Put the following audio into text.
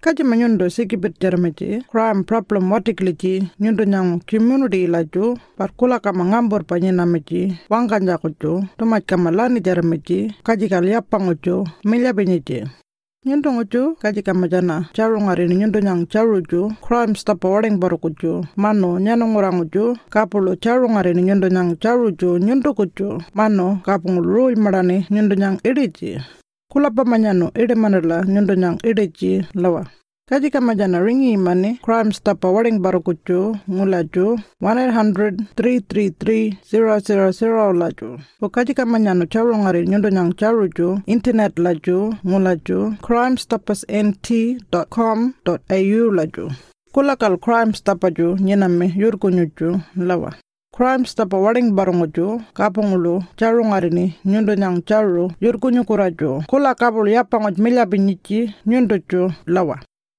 Kaji manyundo sikibit jarmeji, crime problem watikliji, nyundo nyang community ilaju, parkula kama ngambor panyinameji, wangkanja kujo, tomat kama lani jarmeji, kaji kaliapang ujo, milyabenyeji. Nyundo ngujo, kaji kama jana, charu ngarini nyundo nyang charu ujo, crime stopper wareng baru kujo, mano nyano ngurang ujo, kapulo charu ngarini nyundo nyang charu ujo, nyundo kujo, mano kapungulu imarani nyundo nyang iriji. Kulapa manyano ide manila nyundo nyang ideji lawa. Kaji kama jana ringi imani Crime Stopper wareng baru kucu ngulaju 1-800-333-000 laju. Kaji kama nyano caru ngari nyundo nyang caru ju internet laju ngulaju crimestoppersnt.com.au laju. Kulakal Crime Stopper ju nyename yurkunyuju lawa. Crime Stopper wareng barunguju kapungulu caru ngarini nyundo nyang caru yurkunyukuraju. Kula kapul yapangoj milya binyici nyundo ju lawa.